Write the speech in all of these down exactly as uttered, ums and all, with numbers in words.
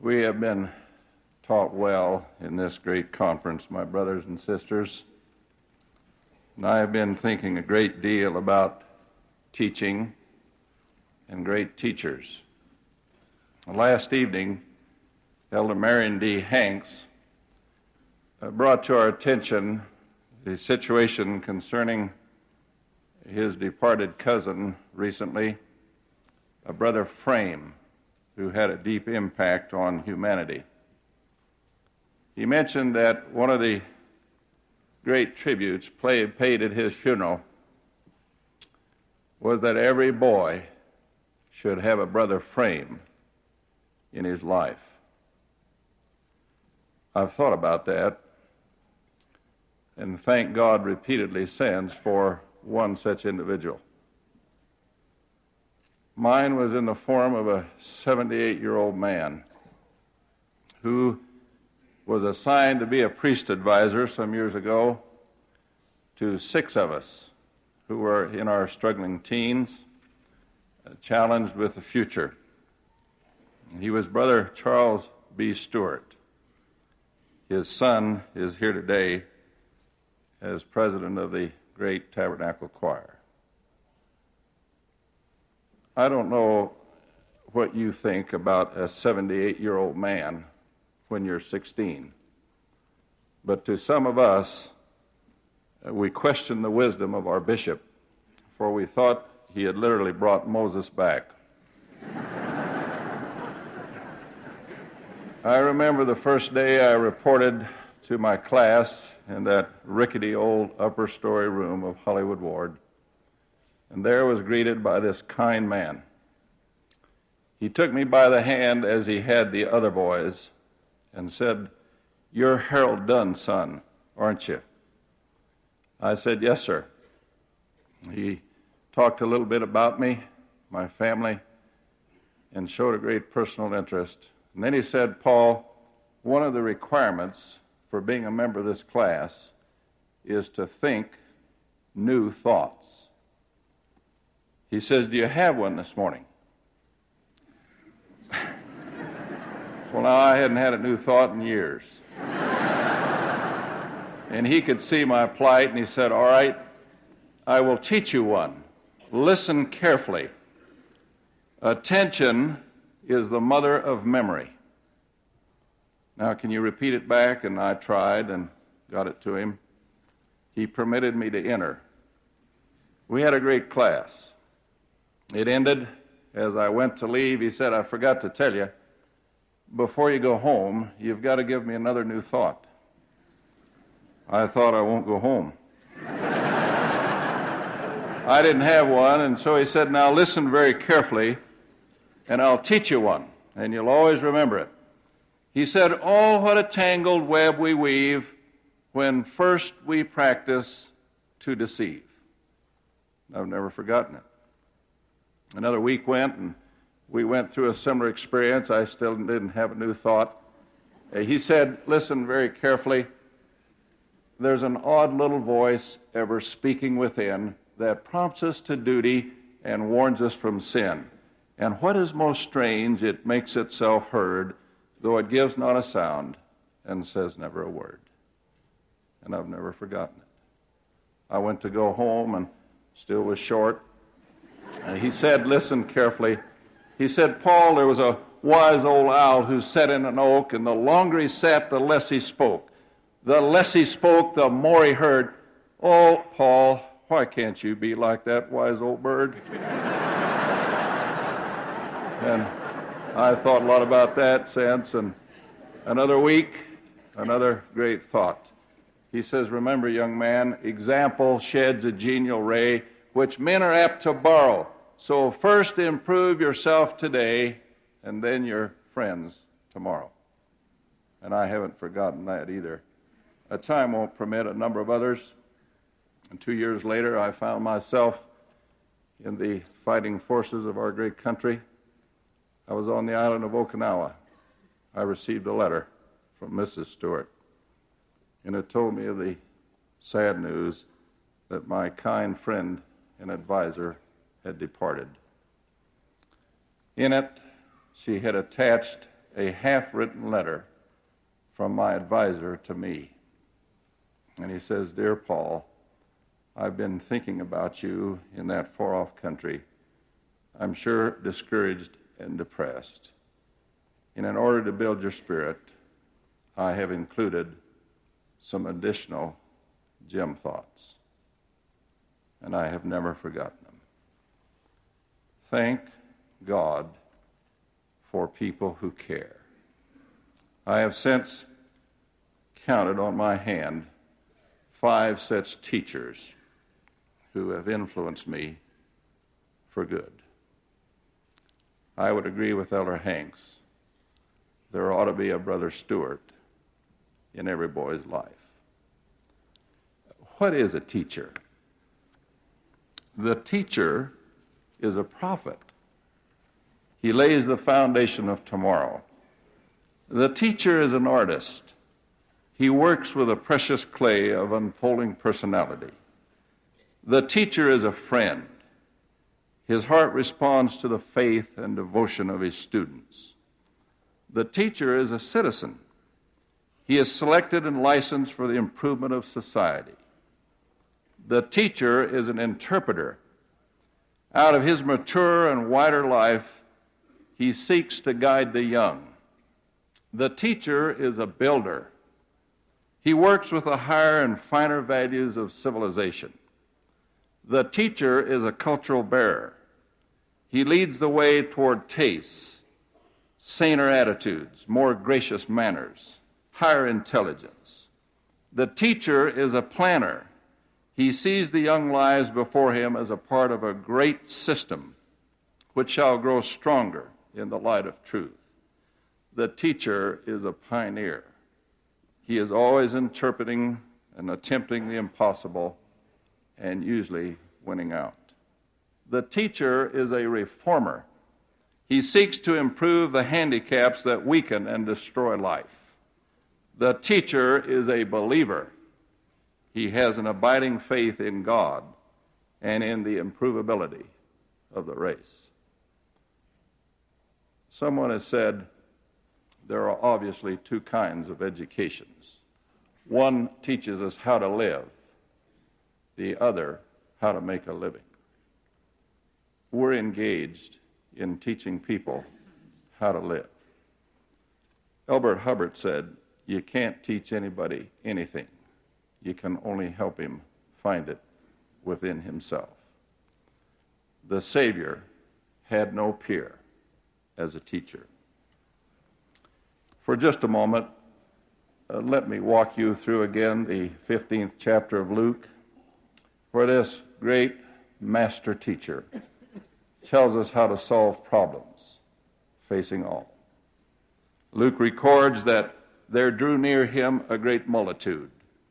We have been taught well in this great conference, my brothers and sisters. And I have been thinking a great deal about teaching and great teachers. Last evening, Elder Marion D. Hanks uh, brought to our attention the situation concerning his departed cousin recently, a Brother Frame, who had a deep impact on humanity. He mentioned that one of the great tributes play, paid at his funeral was that every boy should have a Brother Frame in his life. I've thought about that and thank God repeatedly since for one such individual. Mine was in the form of a seventy-eight-year-old man who was assigned to be a priest advisor some years ago to six of us who were in our struggling teens, uh, challenged with the future. He was Brother Charles B. Stewart. His son is here today as president of the great Tabernacle Choir. I don't know what you think about a seventy-eight-year-old man when you're sixteen, but to some of us, uh, we question the wisdom of our bishop, for we thought he had literally brought Moses back. I remember the first day I reported to my class in that rickety old upper story room of Hollywood Ward, and there was greeted by this kind man. He took me by the hand as he had the other boys and said, "You're Harold Dunn's son, aren't you?" I said, "Yes, sir." He talked a little bit about me, my family, and showed a great personal interest. And then he said, "Paul, one of the requirements for being a member of this class is to think new thoughts." He says, "Do you have one this morning?" Well, now, I hadn't had a new thought in years. And he could see my plight, and he said, "All right, I will teach you one. Listen carefully. Attention is the mother of memory." Now, can you repeat it back? And I tried and got it to him. He permitted me to enter. We had a great class. It ended. As I went to leave, he said, "I forgot to tell you, before you go home, you've got to give me another new thought." I thought, I won't go home. I didn't have one, and so he said, "Now listen very carefully, and I'll teach you one, and you'll always remember it." He said, "Oh, what a tangled web we weave when first we practice to deceive." I've never forgotten it. Another week went, and we went through a similar experience. I still didn't have a new thought. Uh, he said, "Listen very carefully. There's an odd little voice ever speaking within that prompts us to duty and warns us from sin. And what is most strange, it makes itself heard, though it gives not a sound and says never a word." And I've never forgotten it. I went to go home and still was short. And he said, "Listen carefully." He said, "Paul, there was a wise old owl who sat in an oak, and the longer he sat, the less he spoke. The less he spoke, the more he heard. Oh, Paul, why can't you be like that wise old bird?" And I thought a lot about that since. And another week, another great thought. He says, "Remember, young man, example sheds a genial ray, which men are apt to borrow. So first improve yourself today, and then your friends tomorrow." And I haven't forgotten that either. A time won't permit a number of others. And two years later, I found myself in the fighting forces of our great country. I was on the island of Okinawa. I received a letter from Missus Stewart, and it told me of the sad news that my kind friend and advisor had departed. In it, she had attached a half-written letter from my advisor to me. And he says, "Dear Paul, I've been thinking about you in that far-off country. I'm sure discouraged and depressed. And in order to build your spirit, I have included some additional gem thoughts. And I have never forgotten them." Thank God for people who care. I have since counted on my hand five such teachers who have influenced me for good. I would agree with Elder Hanks. There ought to be a Brother Stewart in every boy's life. What is a teacher? The teacher is a prophet. He lays the foundation of tomorrow. The teacher is an artist. He works with a precious clay of unfolding personality. The teacher is a friend. His heart responds to the faith and devotion of his students. The teacher is a citizen. He is selected and licensed for the improvement of society. The teacher is an interpreter. Out of his mature and wider life, he seeks to guide the young. The teacher is a builder. He works with the higher and finer values of civilization. The teacher is a cultural bearer. He leads the way toward tastes, saner attitudes, more gracious manners, higher intelligence. The teacher is a planner. He sees the young lives before him as a part of a great system which shall grow stronger in the light of truth. The teacher is a pioneer. He is always interpreting and attempting the impossible and usually winning out. The teacher is a reformer. He seeks to improve the handicaps that weaken and destroy life. The teacher is a believer. He has an abiding faith in God and in the improvability of the race. Someone has said there are obviously two kinds of educations. One teaches us how to live, the other how to make a living. We're engaged in teaching people how to live. Elbert Hubbard said, "You can't teach anybody anything. You can only help him find it within himself." The Savior had no peer as a teacher. For just a moment, uh, let me walk you through again the fifteenth chapter of Luke, where this great master teacher tells us how to solve problems facing all. Luke records that there drew near him a great multitude,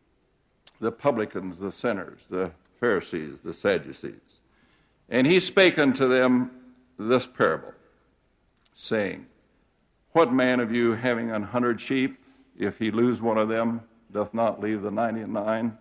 the publicans, the sinners, the Pharisees, the Sadducees. And he spake unto them this parable, saying, What man of you, having an hundred sheep, if he lose one of them, doth not leave the ninety and nine,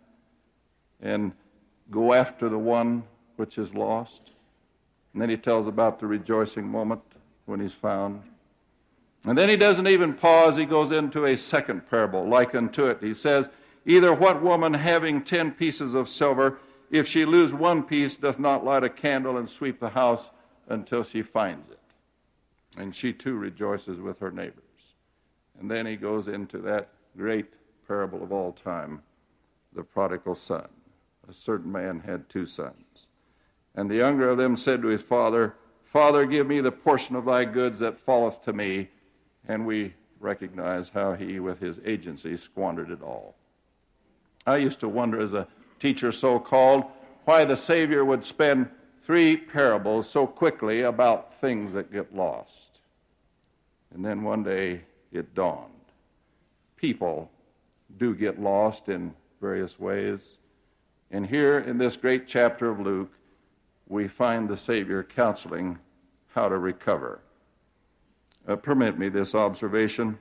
and go after the one which is lost? And then he tells about the rejoicing moment when he's found. And then he doesn't even pause. He goes into a second parable, like unto it. He says, Either what woman having ten pieces of silver, if she lose one piece, doth not light a candle and sweep the house until she finds it? And she too rejoices with her neighbors. And then he goes into that great parable of all time, the prodigal son. A certain man had two sons. And the younger of them said to his father, Father, give me the portion of thy goods that falleth to me. And we recognize how he, with his agency, squandered it all. I used to wonder, as a teacher so-called, why the Savior would spend three parables so quickly about things that get lost. And then one day it dawned. People do get lost in various ways. And here in this great chapter of Luke, we find the Savior counseling how to recover. Uh, permit me this observation.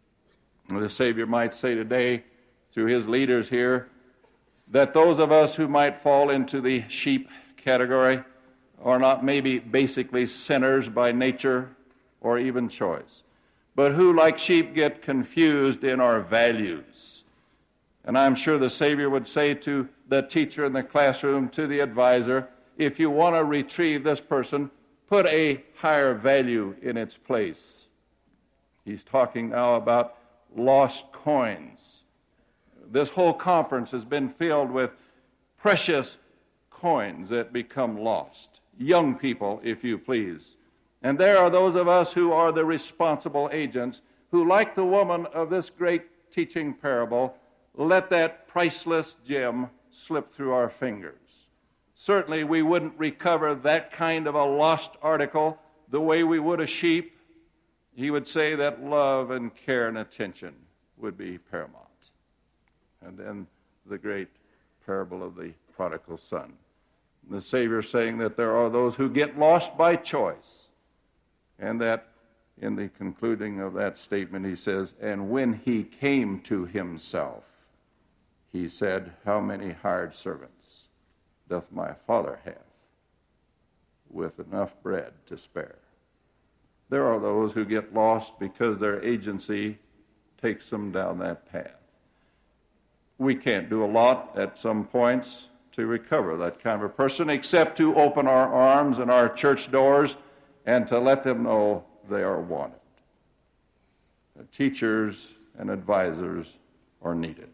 The Savior might say today, through his leaders here, that those of us who might fall into the sheep category are not maybe basically sinners by nature or even choice, but who, like sheep, get confused in our values. And I'm sure the Savior would say to the teacher in the classroom, to the advisor, if you want to retrieve this person, put a higher value in its place. He's talking now about lost coins. This whole conference has been filled with precious coins that become lost. Young people, if you please. And there are those of us who are the responsible agents who, like the woman of this great teaching parable, let that priceless gem slip through our fingers. Certainly we wouldn't recover that kind of a lost article the way we would a sheep. He would say that love and care and attention would be paramount. And then the great parable of the prodigal son. The Savior saying that there are those who get lost by choice. And that in the concluding of that statement he says, and when he came to himself, he said, how many hired servants doth my Father have with enough bread to spare? There are those who get lost because their agency takes them down that path. We can't do a lot at some points to recover that kind of a person except to open our arms and our church doors and to let them know they are wanted. The teachers and advisors are needed.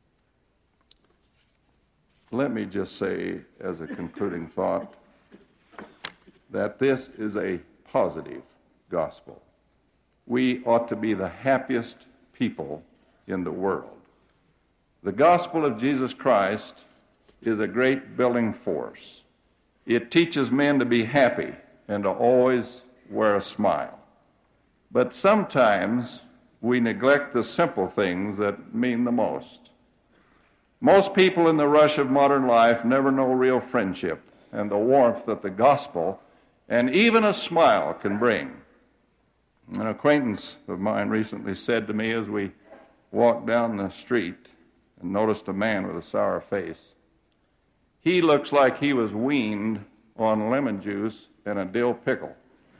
Let me just say, as a concluding thought, that this is a positive gospel. We ought to be the happiest people in the world. The gospel of Jesus Christ is a great building force. It teaches men to be happy and to always wear a smile. But sometimes we neglect the simple things that mean the most. Most people in the rush of modern life never know real friendship and the warmth that the gospel and even a smile can bring. An acquaintance of mine recently said to me as we walked down the street and noticed a man with a sour face, he looks like he was weaned on lemon juice and a dill pickle.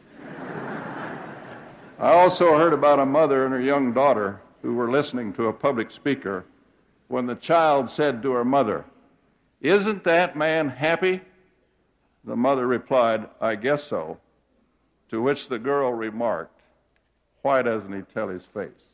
I also heard about a mother and her young daughter who were listening to a public speaker when the child said to her mother, "Isn't that man happy?" The mother replied, "I guess so," to which the girl remarked, "Why doesn't he tell his face?"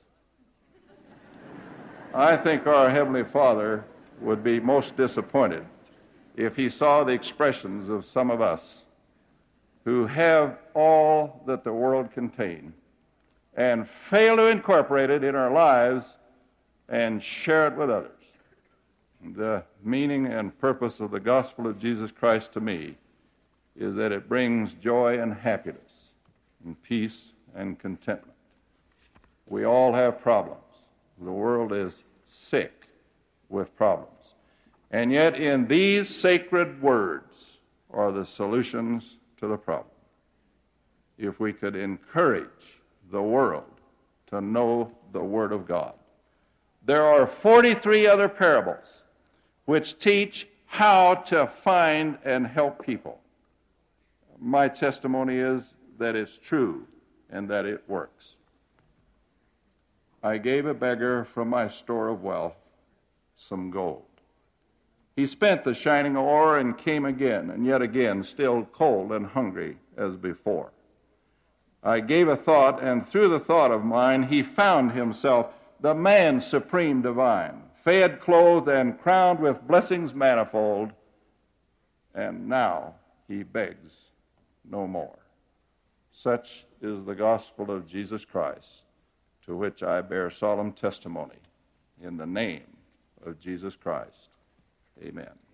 I think our Heavenly Father would be most disappointed if he saw the expressions of some of us who have all that the world contains and fail to incorporate it in our lives and share it with others. The meaning and purpose of the gospel of Jesus Christ to me is that it brings joy and happiness and peace and contentment. We all have problems. The world is sick with problems. And yet in these sacred words are the solutions to the problem. If we could encourage the world to know the Word of God. There are forty-three other parables which teach how to find and help people. My testimony is that it's true and that it works. I gave a beggar from my store of wealth some gold. He spent the shining ore and came again, and yet again, still cold and hungry as before. I gave a thought, and through the thought of mine, he found himself the man supreme divine, fed, clothed, and crowned with blessings manifold, and now he begs no more. Such is the gospel of Jesus Christ, to which I bear solemn testimony in the name of Jesus Christ. Amen.